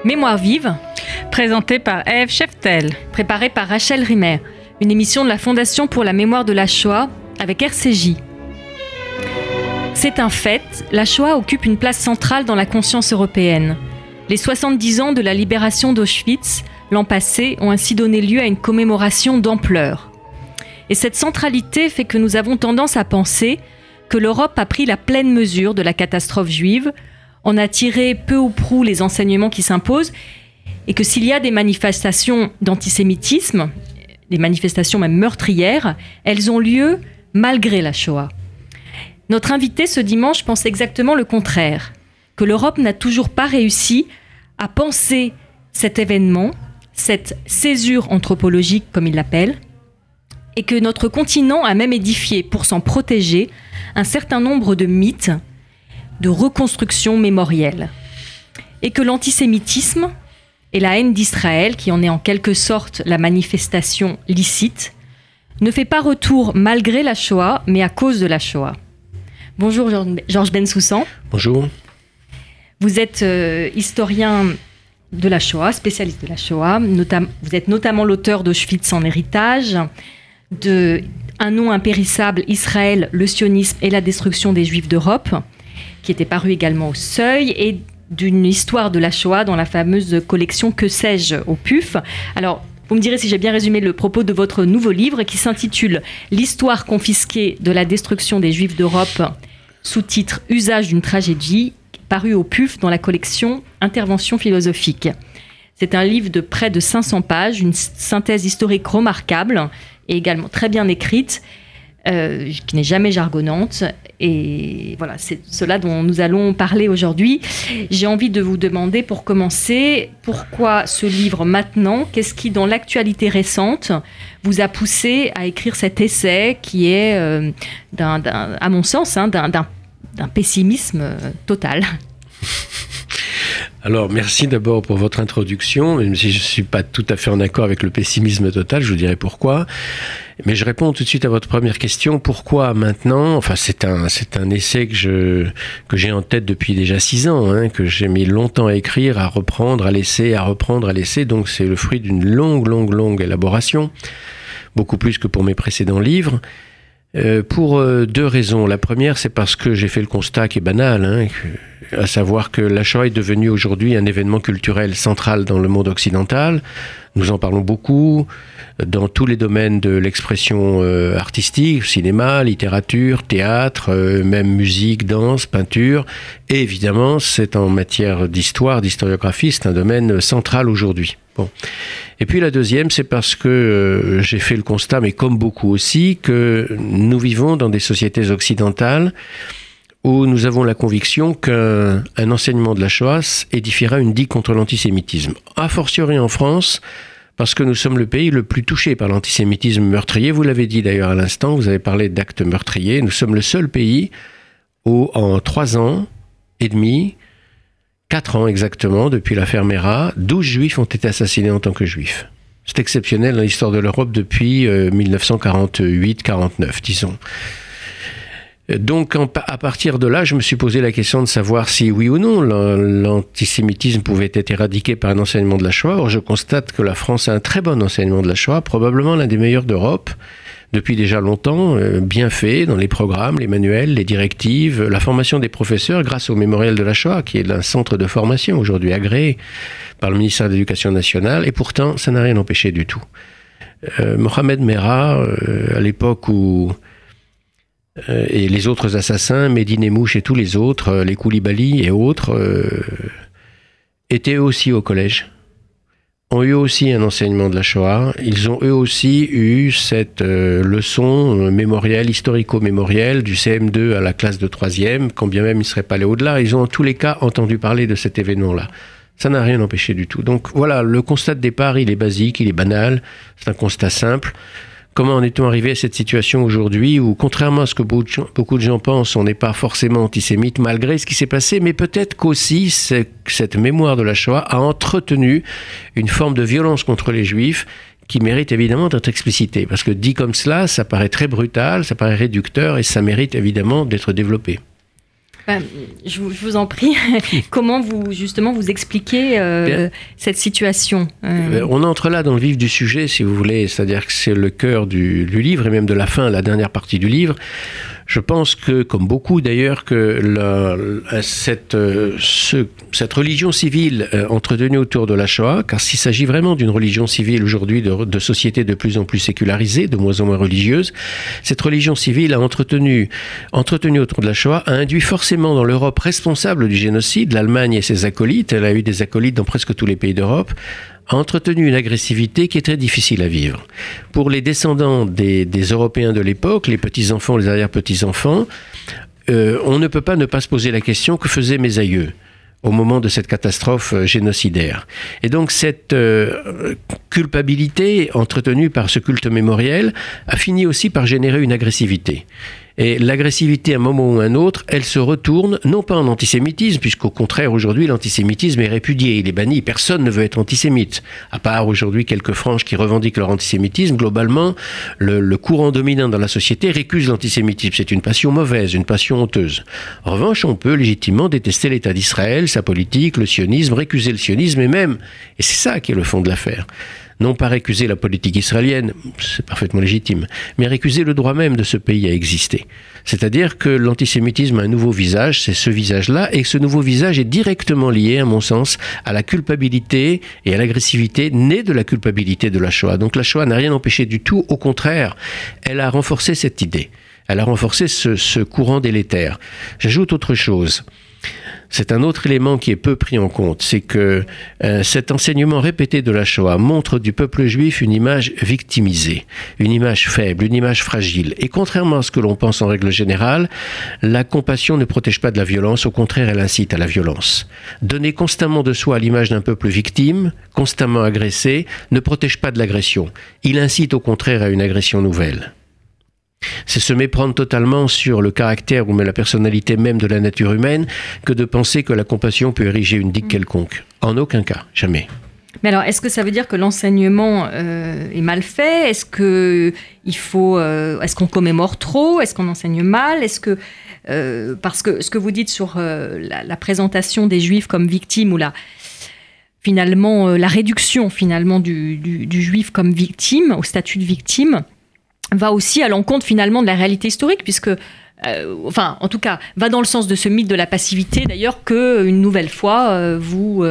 Mémoire vive, Présenté par Ève Cheftel. préparée par Rachel Rimer, une émission de la Fondation pour la mémoire de la Shoah avec RCJ. C'est un fait, la Shoah occupe une place centrale dans la conscience européenne. Les 70 ans de la libération d'Auschwitz, l'an passé, ont ainsi donné lieu à une commémoration d'ampleur. Et cette centralité fait que nous avons tendance à penser que l'Europe a pris la pleine mesure de la catastrophe juive, en a tiré peu ou prou les enseignements qui s'imposent, et que s'il y a des manifestations d'antisémitisme, des manifestations même meurtrières, elles ont lieu malgré la Shoah. Notre invité ce dimanche pense exactement le contraire, que l'Europe n'a toujours pas réussi à penser cet événement, cette césure anthropologique comme il l'appelle, et que notre continent a même édifié, pour s'en protéger, un certain nombre de mythes, de reconstruction mémorielle. Et que l'antisémitisme et la haine d'Israël, qui en est en quelque sorte la manifestation licite, ne fait pas retour malgré la Shoah, mais à cause de la Shoah. Bonjour Georges Bensoussan. Bonjour. Vous êtes historien de la Shoah, spécialiste de la Shoah. Vous êtes notamment l'auteur d'Auschwitz en héritage, de Un nom impérissable, Israël, le sionisme et la destruction des Juifs d'Europe, qui était paru également au Seuil, et d'une histoire de la Shoah dans la fameuse collection Que sais-je au PUF. Alors, vous me direz si j'ai bien résumé le propos de votre nouveau livre qui s'intitule L'histoire confisquée de la destruction des Juifs d'Europe, sous-titre Usage d'une tragédie, paru au PUF dans la collection Interventions philosophiques. C'est un livre de près de 500 pages, une synthèse historique remarquable et également très bien écrite, qui n'est jamais jargonnante. Et voilà, c'est cela dont nous allons parler aujourd'hui. J'ai envie de vous demander, pour commencer, pourquoi ce livre maintenant ? Qu'est-ce qui, dans l'actualité récente, vous a poussé à écrire cet essai qui est, à mon sens, d'un pessimisme total ? Alors, merci d'abord pour votre introduction, même si je ne suis pas tout à fait en accord avec le pessimisme total, je vous dirai pourquoi. Mais je réponds tout de suite à votre première question. Pourquoi maintenant ? Enfin, c'est un essai que j'ai en tête depuis déjà 6 ans, que j'ai mis longtemps à écrire, à reprendre, à laisser, à reprendre, à laisser. Donc, c'est le fruit d'une longue élaboration, beaucoup plus que pour mes précédents livres. Pour 2 raisons. La première, c'est parce que j'ai fait le constat qui est banal, à savoir que la Shoah est devenue aujourd'hui un événement culturel central dans le monde occidental. Nous en parlons beaucoup dans tous les domaines de l'expression artistique, cinéma, littérature, théâtre, même musique, danse, peinture. Et évidemment, c'est en matière d'histoire, d'historiographie, c'est un domaine central aujourd'hui. Bon. Et puis la deuxième, c'est parce que j'ai fait le constat, mais comme beaucoup aussi, que nous vivons dans des sociétés occidentales où nous avons la conviction qu'un enseignement de la Shoah édifiera une digue contre l'antisémitisme. A fortiori en France, parce que nous sommes le pays le plus touché par l'antisémitisme meurtrier. Vous l'avez dit d'ailleurs à l'instant, vous avez parlé d'actes meurtriers. Nous sommes le seul pays où en 3 ans et demi, 4 ans exactement, depuis l'affaire Mera, 12 juifs ont été assassinés en tant que juifs. C'est exceptionnel dans l'histoire de l'Europe depuis 1948-49, disons. Donc, à partir de là, je me suis posé la question de savoir si, oui ou non, l'antisémitisme pouvait être éradiqué par un enseignement de la Shoah. Or, je constate que la France a un très bon enseignement de la Shoah, probablement l'un des meilleurs d'Europe, depuis déjà longtemps, bien fait dans les programmes, les manuels, les directives, la formation des professeurs grâce au mémorial de la Shoah, qui est un centre de formation aujourd'hui agréé par le ministère de l'Éducation nationale, et pourtant, ça n'a rien empêché du tout. Mohamed Merah, à l'époque où et les autres assassins, Mehdi Nemmouche et tous les autres, les Koulibaly et autres, étaient eux aussi au collège, ont eu aussi un enseignement de la Shoah. Ils ont eux aussi eu cette leçon mémorielle, historico-mémorielle, du CM2 à la classe de 3e, quand bien même ils ne seraient pas allés au-delà. Ils ont en tous les cas entendu parler de cet événement-là. Ça n'a rien empêché du tout. Donc voilà, le constat de départ, il est basique, il est banal, c'est un constat simple. Comment en est-on arrivé à cette situation aujourd'hui où, contrairement à ce que beaucoup de gens pensent, on n'est pas forcément antisémite malgré ce qui s'est passé, mais peut-être qu'aussi cette mémoire de la Shoah a entretenu une forme de violence contre les Juifs qui mérite évidemment d'être explicitée. Parce que dit comme cela, ça paraît très brutal, ça paraît réducteur et ça mérite évidemment d'être développé. Je vous en prie, comment vous expliquez cette situation On entre là dans le vif du sujet, si vous voulez, c'est-à-dire que c'est le cœur du livre et même de la fin, la dernière partie du livre. Je pense que, comme beaucoup d'ailleurs, que cette religion civile entretenue autour de la Shoah, car s'il s'agit vraiment d'une religion civile aujourd'hui de sociétés de plus en plus sécularisées, de moins en moins religieuses, cette religion civile entretenue autour de la Shoah a induit forcément dans l'Europe responsable du génocide, l'Allemagne et ses acolytes, elle a eu des acolytes dans presque tous les pays d'Europe, a entretenu une agressivité qui est très difficile à vivre. Pour les descendants des Européens de l'époque, les petits-enfants, les arrière-petits-enfants, on ne peut pas ne pas se poser la question: que faisaient mes aïeux au moment de cette catastrophe génocidaire? Et donc cette culpabilité entretenue par ce culte mémoriel a fini aussi par générer une agressivité. Et l'agressivité, à un moment ou à un autre, elle se retourne, non pas en antisémitisme, puisqu'au contraire, aujourd'hui, l'antisémitisme est répudié, il est banni, personne ne veut être antisémite. À part aujourd'hui quelques franges qui revendiquent leur antisémitisme, globalement, le courant dominant dans la société récuse l'antisémitisme. C'est une passion mauvaise, une passion honteuse. En revanche, on peut légitimement détester l'État d'Israël, sa politique, le sionisme, récuser le sionisme, et même, et c'est ça qui est le fond de l'affaire, non pas récuser la politique israélienne, c'est parfaitement légitime, mais récuser le droit même de ce pays à exister. C'est-à-dire que l'antisémitisme a un nouveau visage, c'est ce visage-là, et ce nouveau visage est directement lié, à mon sens, à la culpabilité et à l'agressivité née de la culpabilité de la Shoah. Donc la Shoah n'a rien empêché du tout, au contraire, elle a renforcé cette idée, elle a renforcé ce courant délétère. J'ajoute autre chose. C'est un autre élément qui est peu pris en compte, c'est que cet enseignement répété de la Shoah montre du peuple juif une image victimisée, une image faible, une image fragile. Et contrairement à ce que l'on pense en règle générale, la compassion ne protège pas de la violence, au contraire elle incite à la violence. Donner constamment de soi à l'image d'un peuple victime, constamment agressé, ne protège pas de l'agression. Il incite au contraire à une agression nouvelle. C'est se méprendre totalement sur le caractère ou même la personnalité même de la nature humaine que de penser que la compassion peut ériger une digue quelconque. En aucun cas, jamais. Mais alors, est-ce que ça veut dire que l'enseignement est mal fait ? Est-ce qu'on commémore trop ? Est-ce qu'on enseigne mal ? Parce que ce que vous dites sur la présentation des Juifs comme victimes ou la réduction finalement du Juif comme victime, au statut de victime, va aussi à l'encontre finalement de la réalité historique, puisque, en tout cas, va dans le sens de ce mythe de la passivité, d'ailleurs, que une nouvelle fois vous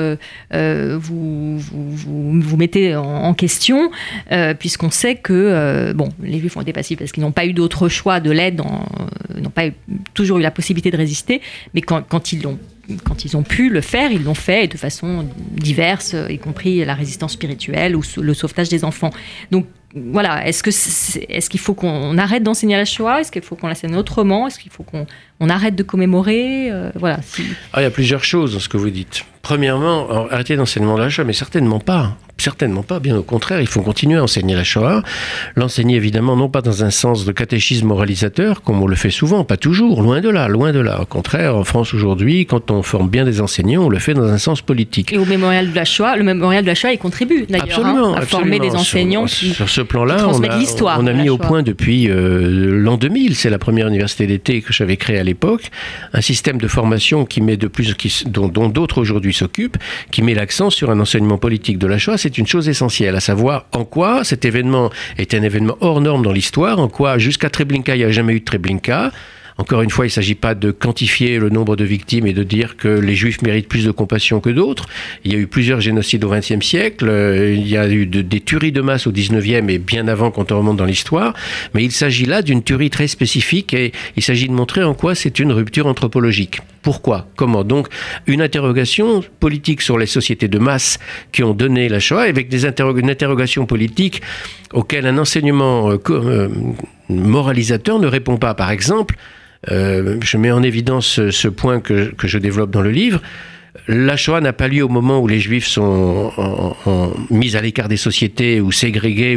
mettez en question, puisqu'on sait que les Juifs ont été passifs parce qu'ils n'ont pas eu d'autre choix de l'aide, n'ont pas toujours eu la possibilité de résister, mais quand ils ont pu le faire, ils l'ont fait de façon diverse, y compris la résistance spirituelle ou le sauvetage des enfants. Donc voilà, est-ce qu'il faut qu'on arrête d'enseigner la Shoah ? Est-ce qu'il faut qu'on l'enseigne autrement ? Est-ce qu'il faut qu'on arrête de commémorer ? Il y a plusieurs choses dans ce que vous dites. Premièrement, arrêter d'enseignement de la Shoah, mais certainement pas. Certainement pas, bien au contraire, il faut continuer à enseigner la Shoah. L'enseigner évidemment non pas dans un sens de catéchisme moralisateur, comme on le fait souvent, pas toujours, loin de là. Au contraire, en France aujourd'hui, quand on forme bien des enseignants, on le fait dans un sens politique. Et au mémorial de la Shoah, le mémorial de la Shoah, il contribue d'ailleurs à former des enseignants sur ce plan-là, l'histoire. On a mis au point depuis l'an 2000, c'est la première université d'été que j'avais créée à l'époque, un système de formation dont d'autres aujourd'hui s'occupent, qui met l'accent sur un enseignement politique de la Shoah. C'est une chose essentielle, à savoir en quoi cet événement est un événement hors norme dans l'histoire, en quoi jusqu'à Treblinka, il n'y a jamais eu de Treblinka. Encore une fois, il ne s'agit pas de quantifier le nombre de victimes et de dire que les Juifs méritent plus de compassion que d'autres. Il y a eu plusieurs génocides au XXe siècle, il y a eu des tueries de masse au XIXe et bien avant quand on remonte dans l'histoire, mais il s'agit là d'une tuerie très spécifique et il s'agit de montrer en quoi c'est une rupture anthropologique. Pourquoi ? Comment ? Donc, une interrogation politique sur les sociétés de masse qui ont donné la Shoah, avec une interrogation politique auquel un enseignement moralisateur ne répond pas. Par exemple, je mets en évidence ce point que je développe dans le livre. La Shoah n'a pas lieu au moment où les Juifs sont mis à l'écart des sociétés ou ségrégés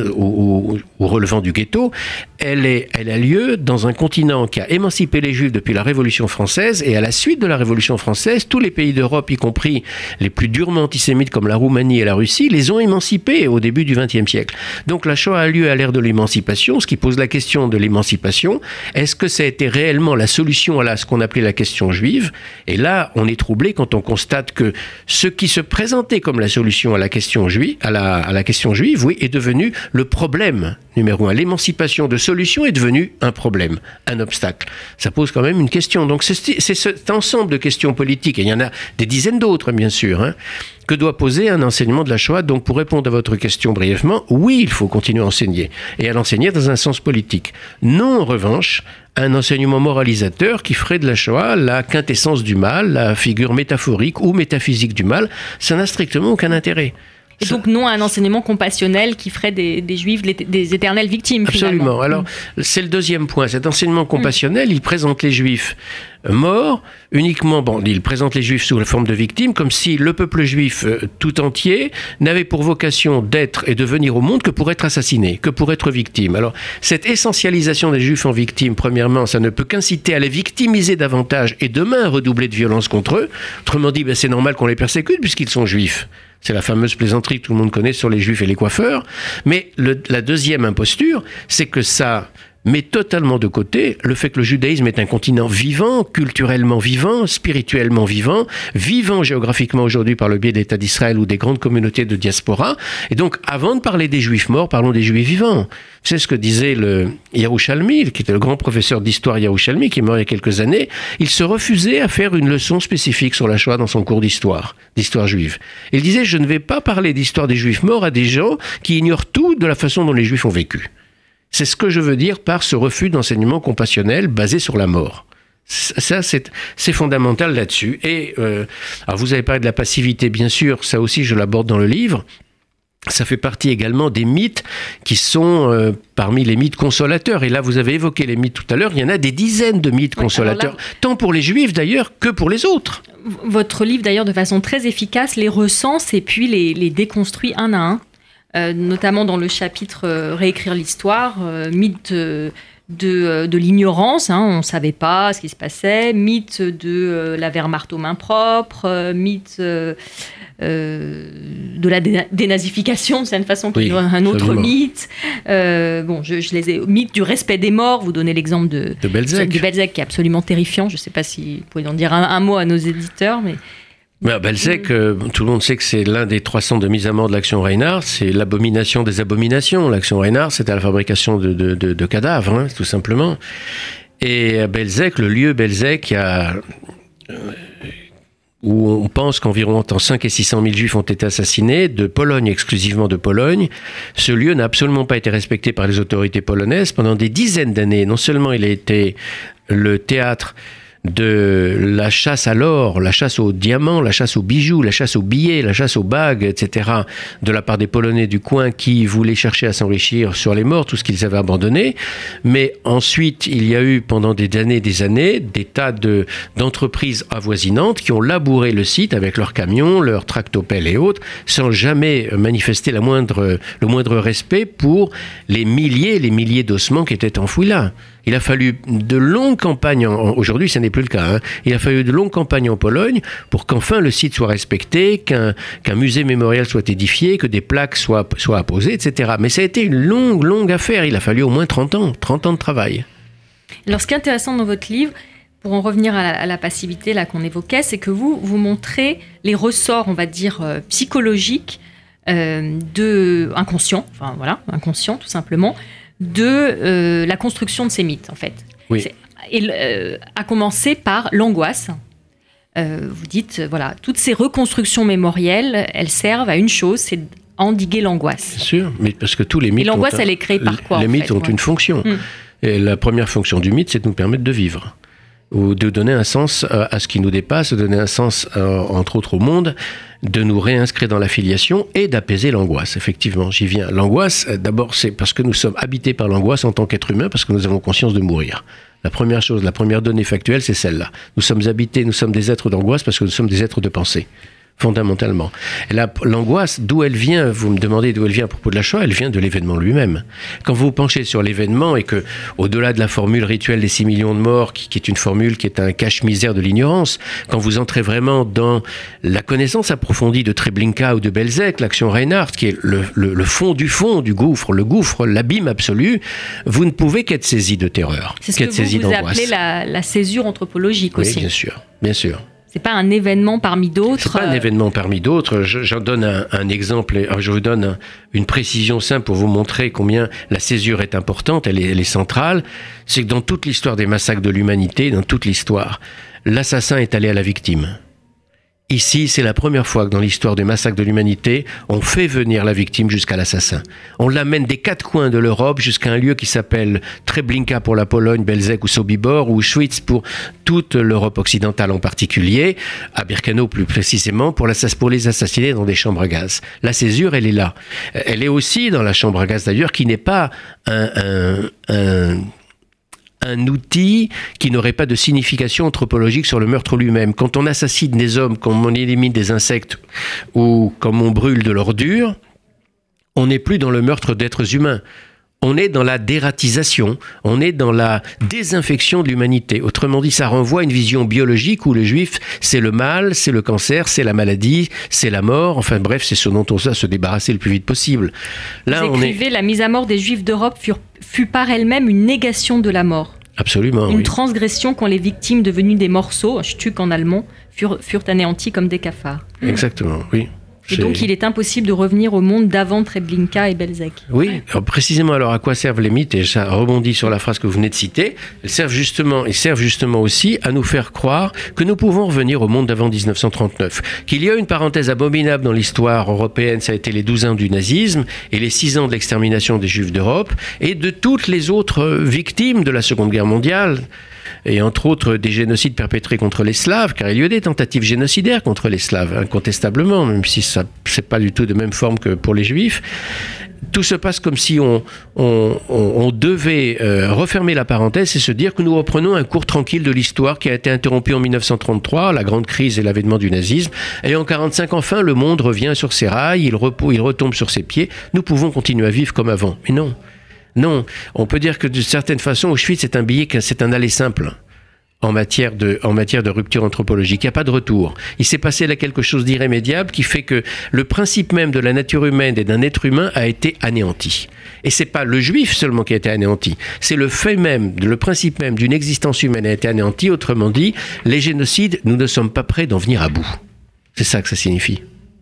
ou relevant du ghetto. Elle a lieu dans un continent qui a émancipé les Juifs depuis la Révolution française, et à la suite de la Révolution française, tous les pays d'Europe, y compris les plus durement antisémites comme la Roumanie et la Russie, les ont émancipés au début du XXe siècle. Donc la Shoah a lieu à l'ère de l'émancipation, ce qui pose la question de l'émancipation. Est-ce que ça a été réellement la solution à ce qu'on appelait la question juive? Et là, on est troublé quand on constate que ce qui se présentait comme la solution à la question juive, oui, est devenu le problème numéro 1. L'émancipation de solution est devenue un problème, un obstacle. Ça pose quand même une question. Donc c'est cet ensemble de questions politiques, et il y en a des dizaines d'autres, bien sûr, que doit poser un enseignement de la Shoah. Donc pour répondre à votre question brièvement, oui, il faut continuer à enseigner, et à l'enseigner dans un sens politique. Non, en revanche, un enseignement moralisateur qui ferait de la Shoah la quintessence du mal, la figure métaphorique ou métaphysique du mal. Ça n'a strictement aucun intérêt. Et donc non à un enseignement compassionnel qui ferait des Juifs des éternelles victimes. Absolument. Finalement. Alors, c'est le deuxième point. Cet enseignement compassionnel, il présente les Juifs morts uniquement. Bon, il présente les Juifs sous la forme de victimes, comme si le peuple juif tout entier n'avait pour vocation d'être et de venir au monde que pour être assassiné, que pour être victime. Alors, cette essentialisation des Juifs en victimes, premièrement, ça ne peut qu'inciter à les victimiser davantage et demain à redoubler de violence contre eux. Autrement dit, c'est normal qu'on les persécute puisqu'ils sont juifs. C'est la fameuse plaisanterie que tout le monde connaît sur les Juifs et les coiffeurs. Mais la deuxième imposture, c'est que ça met totalement de côté le fait que le judaïsme est un continent vivant, culturellement vivant, spirituellement vivant, vivant géographiquement aujourd'hui par le biais de l'État d'Israël ou des grandes communautés de diaspora. Et donc, avant de parler des Juifs morts, parlons des Juifs vivants. C'est ce que disait le Yerushalmi, qui était le grand professeur d'histoire Yerushalmi, qui est mort il y a quelques années. Il se refusait à faire une leçon spécifique sur la Shoah dans son cours d'histoire juive. Il disait, je ne vais pas parler d'histoire des Juifs morts à des gens qui ignorent tout de la façon dont les Juifs ont vécu. C'est ce que je veux dire par ce refus d'enseignement compassionnel basé sur la mort. Ça, c'est fondamental là-dessus. Et alors vous avez parlé de la passivité, bien sûr, ça aussi je l'aborde dans le livre. Ça fait partie également des mythes qui sont parmi les mythes consolateurs. Et là, vous avez évoqué les mythes tout à l'heure. Il y en a des dizaines de mythes consolateurs, tant pour les Juifs d'ailleurs que pour les autres. Votre livre, d'ailleurs, de façon très efficace, les recense et puis les déconstruit un à un. Notamment dans le chapitre Réécrire l'histoire, mythe de l'ignorance, on ne savait pas ce qui se passait, mythe de la Wehrmacht aux mains propres, mythe de la dénazification, c'est une façon de dire un autre absolument. Mythe. Je les ai. Mythe du respect des morts, vous donnez l'exemple de Belzec. Du Belzec qui est absolument terrifiant. Je ne sais pas si vous pouvez en dire un mot à nos éditeurs, mais... Belzec, tout le monde sait que c'est l'un des 300 de mise à mort de l'action Reinhardt, c'est l'abomination des abominations. L'action Reinhardt, c'était la fabrication de cadavres, tout simplement. Et Belzec, le lieu Belzec, où on pense qu'environ entre 5 et 600 000 Juifs ont été assassinés, de Pologne, exclusivement de Pologne. Ce lieu n'a absolument pas été respecté par les autorités polonaises pendant des dizaines d'années. Non seulement il a été le théâtre de la chasse à l'or, la chasse aux diamants, la chasse aux bijoux, la chasse aux billets, la chasse aux bagues, etc., de la part des Polonais du coin qui voulaient chercher à s'enrichir sur les morts, tout ce qu'ils avaient abandonné. Mais ensuite, il y a eu pendant des années, des tas d'entreprises avoisinantes qui ont labouré le site avec leurs camions, leurs tractopelles et autres, sans jamais manifester le moindre respect pour les milliers d'ossements qui étaient enfouis là. Il a fallu de longues campagnes, aujourd'hui ce n'est plus le cas, il a fallu de longues campagnes en Pologne pour qu'enfin le site soit respecté, qu'un musée mémorial soit édifié, que des plaques soient apposées, etc. Mais ça a été une longue affaire, il a fallu au moins 30 ans de travail. Alors ce qui est intéressant dans votre livre, pour en revenir à la passivité là qu'on évoquait, c'est que vous montrez les ressorts, on va dire, psychologiques inconscients tout simplement, de la construction de ces mythes, en fait. Oui. À commencer par l'angoisse. Vous dites, toutes ces reconstructions mémorielles, elles servent à une chose, c'est endiguer l'angoisse. Bien sûr, mais parce que tous les mythes... Et l'angoisse, elle est créée par quoi? Les mythes ont une fonction. Et la première fonction du mythe, c'est de nous permettre de vivre. Ou de donner un sens à ce qui nous dépasse, de donner un sens, entre autres, au monde, de nous réinscrire dans la filiation et d'apaiser l'angoisse. Effectivement, j'y viens. L'angoisse, d'abord, c'est parce que nous sommes habités par l'angoisse en tant qu'être humain, parce que nous avons conscience de mourir. La première chose, la première donnée factuelle, c'est celle-là. Nous sommes habités, nous sommes des êtres d'angoisse parce que nous sommes des êtres de pensée. Fondamentalement. Et là, l'angoisse, d'où elle vient, vous me demandez d'où elle vient à propos de la Shoah, elle vient de l'événement lui-même. Quand vous penchez sur l'événement et que, au-delà de la formule rituelle des 6 millions de morts, qui est une formule qui est un cache-misère de l'ignorance, quand vous entrez vraiment dans la connaissance approfondie de Treblinka ou de Belzec, l'action Reinhardt, qui est le fond, du gouffre, le gouffre, l'abîme absolu, vous ne pouvez qu'être saisi de terreur. C'est ce que vous appelez la césure anthropologique aussi. Oui, bien sûr, bien sûr. C'est pas un événement parmi d'autres. C'est pas un événement parmi d'autres. J'en donne un exemple. Je vous donne une précision simple pour vous montrer combien la césure est importante. Elle est centrale. C'est que dans toute l'histoire des massacres de l'humanité, dans toute l'histoire, l'assassin est allé à la victime. Ici, c'est la première fois que dans l'histoire des massacres de l'humanité, on fait venir la victime jusqu'à l'assassin. On l'amène des 4 coins de l'Europe jusqu'à un lieu qui s'appelle Treblinka pour la Pologne, Belzec ou Sobibor, ou Auschwitz pour toute l'Europe occidentale en particulier, à Birkenau plus précisément, pour les assassiner dans des chambres à gaz. La césure, elle est là. Elle est aussi dans la chambre à gaz d'ailleurs, qui n'est pas un outil qui n'aurait pas de signification anthropologique sur le meurtre lui-même. Quand on assassine des hommes, comme on élimine des insectes ou comme on brûle de l'ordure, on n'est plus dans le meurtre d'êtres humains. On est dans la dératisation, on est dans la désinfection de l'humanité. Autrement dit, ça renvoie à une vision biologique où le juif, c'est le mal, c'est le cancer, c'est la maladie, c'est la mort. Enfin bref, c'est ce dont on doit se débarrasser le plus vite possible. Là, vous écrivez, la mise à mort des juifs d'Europe fut par elle-même une négation de la mort. Absolument, une transgression quand les victimes devenues des morceaux, Stück en allemand, furent anéanties comme des cafards. Exactement, oui. Et donc, il est impossible de revenir au monde d'avant Treblinka et Belzec. Oui, alors, précisément, alors à quoi servent les mythes? Et ça rebondit sur la phrase que vous venez de citer. Ils servent justement aussi à nous faire croire que nous pouvons revenir au monde d'avant 1939. Qu'il y a une parenthèse abominable dans l'histoire européenne, ça a été les 12 ans du nazisme et les 6 ans de l'extermination des Juifs d'Europe et de toutes les autres victimes de la Seconde Guerre mondiale. Et entre autres des génocides perpétrés contre les Slaves, car il y a eu des tentatives génocidaires contre les Slaves, incontestablement, même si ça c'est pas du tout de même forme que pour les Juifs. Tout se passe comme si on devait refermer la parenthèse et se dire que nous reprenons un cours tranquille de l'histoire qui a été interrompu en 1933, la grande crise et l'avènement du nazisme. Et en 1945, enfin, le monde revient sur ses rails, il retombe sur ses pieds. Nous pouvons continuer à vivre comme avant. Mais non. Non, on peut dire que de certaine façon, Auschwitz c'est un aller simple en matière de rupture anthropologique. Il n'y a pas de retour. Il s'est passé là quelque chose d'irrémédiable qui fait que le principe même de la nature humaine et d'un être humain a été anéanti. Et c'est pas le juif seulement qui a été anéanti, c'est le fait même, le principe même d'une existence humaine a été anéanti. Autrement dit, les génocides, nous ne sommes pas prêts d'en venir à bout. C'est ça que ça signifie.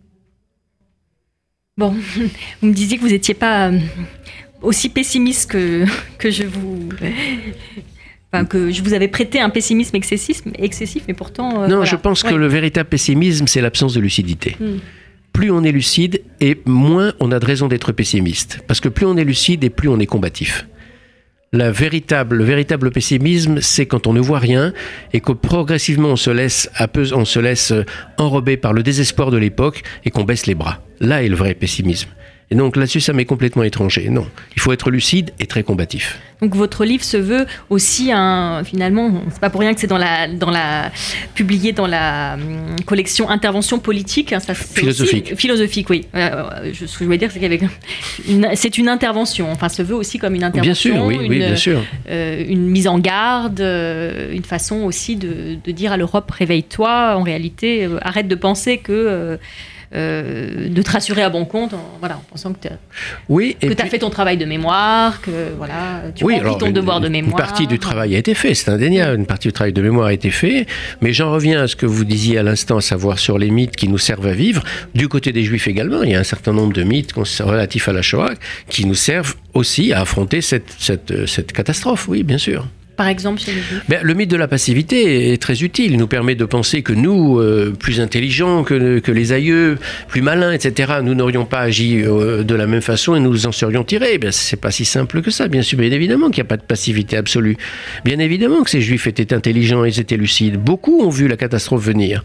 Bon, vous me disiez que vous n'étiez pas aussi pessimiste que je vous... Enfin, que je vous avais prêté un pessimisme excessif, mais pourtant... non, voilà. Je pense que le véritable pessimisme, c'est l'absence de lucidité. Plus on est lucide, et moins on a de raison d'être pessimiste. Parce que plus on est lucide, et plus on est combatif. Le véritable pessimisme, c'est quand on ne voit rien, et que progressivement on se laisse enrober par le désespoir de l'époque, et qu'on baisse les bras. Là est le vrai pessimisme. Et donc là-dessus, ça m'est complètement étranger. Non, il faut être lucide et très combatif. Donc votre livre se veut aussi finalement, c'est pas pour rien que c'est publié dans la collection Intervention politique. Ça, philosophique. Philosophique, oui. Ce que je voulais dire, c'est c'est une intervention. Enfin, se veut aussi comme une intervention. Bien sûr, oui, bien sûr. Une mise en garde, une façon aussi de dire à l'Europe, réveille-toi. En réalité, arrête de penser que de te rassurer à bon compte, en pensant que tu as fait ton travail de mémoire, que tu remplis ton devoir de mémoire. Une partie du travail a été fait, c'est indéniable. Une partie du travail de mémoire a été fait, mais j'en reviens à ce que vous disiez à l'instant, à savoir sur les mythes qui nous servent à vivre. Du côté des Juifs également, il y a un certain nombre de mythes relatifs à la Shoah qui nous servent aussi à affronter cette catastrophe, oui, bien sûr. Par exemple, chez les Juifs ? Le mythe de la passivité est très utile. Il nous permet de penser que nous, plus intelligents que les aïeux, plus malins, etc., nous n'aurions pas agi de la même façon et nous en serions tirés. C'est pas si simple que ça, bien sûr. Bien évidemment qu'il n'y a pas de passivité absolue. Bien évidemment que ces Juifs étaient intelligents, ils étaient lucides. Beaucoup ont vu la catastrophe venir.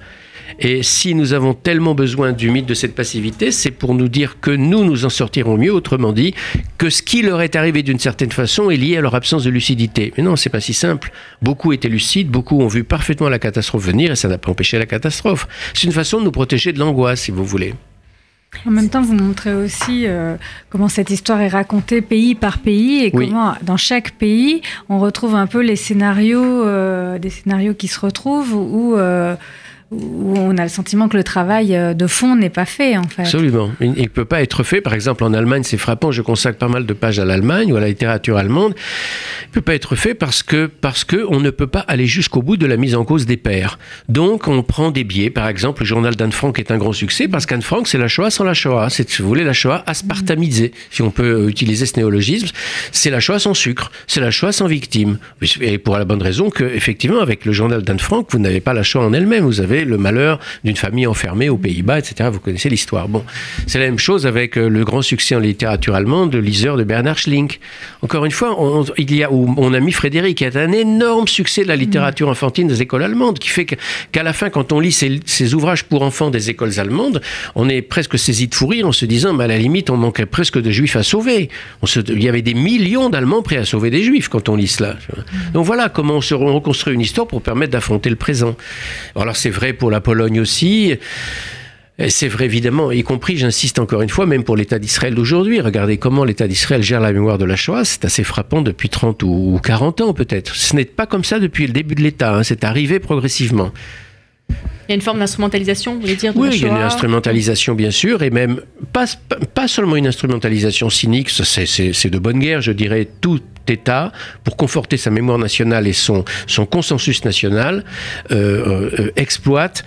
Et si nous avons tellement besoin du mythe de cette passivité, c'est pour nous dire que nous en sortirons mieux, autrement dit, que ce qui leur est arrivé d'une certaine façon est lié à leur absence de lucidité. Mais non, c'est pas si simple. Beaucoup étaient lucides, beaucoup ont vu parfaitement la catastrophe venir et ça n'a pas empêché la catastrophe. C'est une façon de nous protéger de l'angoisse, si vous voulez. En même temps, vous montrez aussi comment cette histoire est racontée pays par pays et comment dans chaque pays, on retrouve un peu les scénarios, des scénarios qui se retrouvent où on a le sentiment que le travail de fond n'est pas fait, en fait. Absolument. Il ne peut pas être fait. Par exemple, en Allemagne, c'est frappant, je consacre pas mal de pages à l'Allemagne ou à la littérature allemande. Il ne peut pas être fait parce que on ne peut pas aller jusqu'au bout de la mise en cause des pairs. Donc, on prend des biais. Par exemple, le journal d'Anne Frank est un grand succès parce qu'Anne Frank, c'est la Shoah sans la Shoah. C'est, si vous voulez, la Shoah aspartamisée. Si on peut utiliser ce néologisme, c'est la Shoah sans sucre. C'est la Shoah sans victime. Et pour la bonne raison que, effectivement, avec le journal d'Anne Frank, vous n'avez pas la Shoah en elle-même. Vous avez le malheur d'une famille enfermée aux Pays-Bas, etc. Vous connaissez l'histoire. Bon, c'est la même chose avec le grand succès en littérature allemande, le liseur de Bernhard Schlink. Encore une fois, on a mis Frédéric, qui est un énorme succès de la littérature enfantine des écoles allemandes, qui fait qu'à la fin, quand on lit ces ouvrages pour enfants des écoles allemandes, on est presque saisi de fou rire en se disant, mais à la limite, on manquait presque de juifs à sauver. Il y avait des millions d'Allemands prêts à sauver des juifs quand on lit cela. Donc voilà comment on reconstruit une histoire pour permettre d'affronter le présent. Alors c'est vrai pour la Pologne aussi. Et c'est vrai évidemment, y compris, j'insiste encore une fois, même pour l'État d'Israël d'aujourd'hui. Regardez comment l'État d'Israël gère la mémoire de la Shoah. C'est assez frappant depuis 30 ou 40 ans peut-être. Ce n'est pas comme ça depuis le début de l'État. C'est arrivé progressivement. Il y a une forme d'instrumentalisation, vous voulez dire, de Oui, la Shoah? Il y a une instrumentalisation, bien sûr, et même pas seulement une instrumentalisation cynique, c'est de bonne guerre, je dirais. Tout État, pour conforter sa mémoire nationale et son consensus national, exploite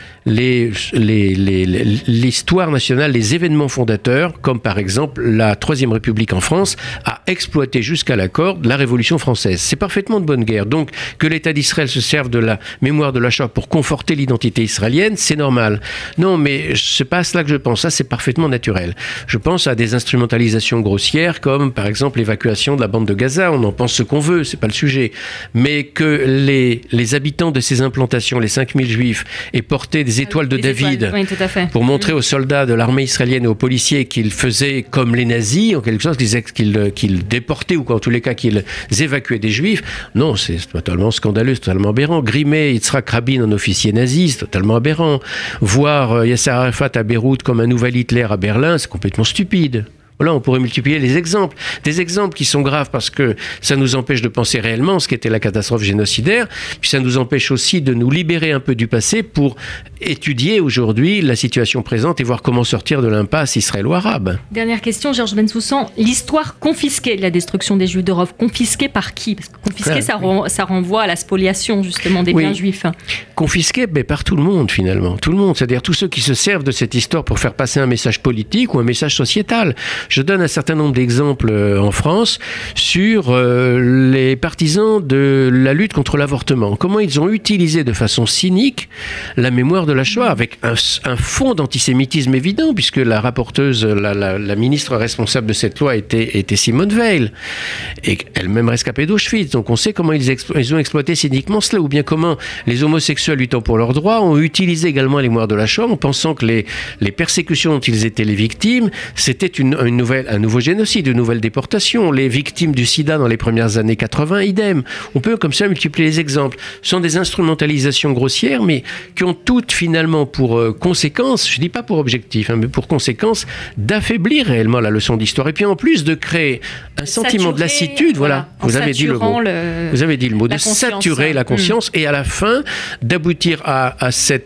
l'histoire nationale, les événements fondateurs, comme par exemple la Troisième République en France a exploité jusqu'à la corde la Révolution française. C'est parfaitement de bonne guerre. Donc, que l'État d'Israël se serve de la mémoire de la Shoah pour conforter l'identité israélienne, c'est normal. Non, mais c'est pas à cela que je pense. Ça, c'est parfaitement naturel. Je pense à des instrumentalisations grossières, comme par exemple l'évacuation de la bande de Gaza. On en pense ce qu'on veut, c'est pas le sujet. Mais que les habitants de ces implantations, les 5000 juifs, aient porté des étoiles de David pour montrer aux soldats de l'armée israélienne et aux policiers qu'ils faisaient comme les nazis, en quelque sorte, qu'ils déportaient ou en tous les cas qu'ils évacuaient des juifs. Non, c'est totalement scandaleux, c'est totalement aberrant. Grimer Yitzhak Rabin en officier nazi, c'est totalement aberrant. Voir Yasser Arafat à Beyrouth comme un nouvel Hitler à Berlin, c'est complètement stupide. Voilà, on pourrait multiplier les exemples. Des exemples qui sont graves parce que ça nous empêche de penser réellement ce qu'était la catastrophe génocidaire, puis ça nous empêche aussi de nous libérer un peu du passé pour étudier aujourd'hui la situation présente et voir comment sortir de l'impasse israélo-arabe. Dernière question, Georges Bensoussan. L'histoire confisquée de la destruction des Juifs d'Europe, confisquée par qui? Parce que confisquée, ça renvoie à la spoliation justement des biens juifs. Confisquée par tout le monde finalement. Tout le monde, c'est-à-dire tous ceux qui se servent de cette histoire pour faire passer un message politique ou un message sociétal. Je donne un certain nombre d'exemples en France sur les partisans de la lutte contre l'avortement. Comment ils ont utilisé de façon cynique la mémoire de la Shoah avec un fond d'antisémitisme évident, puisque la rapporteuse, la ministre responsable de cette loi était Simone Veil, et elle-même rescapée d'Auschwitz. Donc on sait comment ils ont exploité cyniquement cela, ou bien comment les homosexuels luttant pour leurs droits ont utilisé également la mémoire de la Shoah en pensant que les persécutions dont ils étaient les victimes, c'était un nouveau génocide, une nouvelle déportation. Les victimes du sida dans les premières années 80, idem. On peut comme ça multiplier les exemples. Ce sont des instrumentalisations grossières, mais qui ont toutes finalement pour conséquence, je ne dis pas pour objectif, mais pour conséquence d'affaiblir réellement la leçon d'histoire. Et puis en plus de créer un sentiment de lassitude, voilà, vous avez dit le mot. Vous avez dit le mot, de saturer la conscience et à la fin d'aboutir à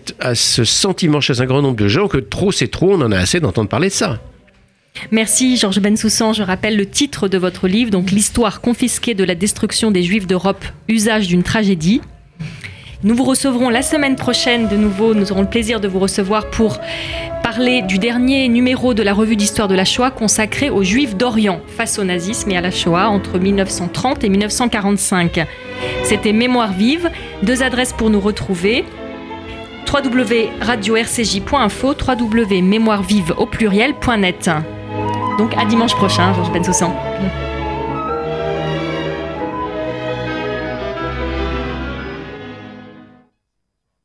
ce sentiment chez un grand nombre de gens que trop c'est trop, on en a assez d'entendre parler de ça. Merci Georges Bensoussan. Je rappelle le titre de votre livre, donc l'histoire confisquée de la destruction des Juifs d'Europe, usage d'une tragédie. Nous vous recevrons la semaine prochaine de nouveau. Nous aurons le plaisir de vous recevoir pour parler du dernier numéro de la revue d'histoire de la Shoah consacré aux Juifs d'Orient face au nazisme et à la Shoah entre 1930 et 1945. C'était Mémoire vive. 2 adresses pour nous retrouver. www.radio-rcj.info, www.mémoirevive au pluriel.net. Donc à dimanche prochain, Georges Bensoussan.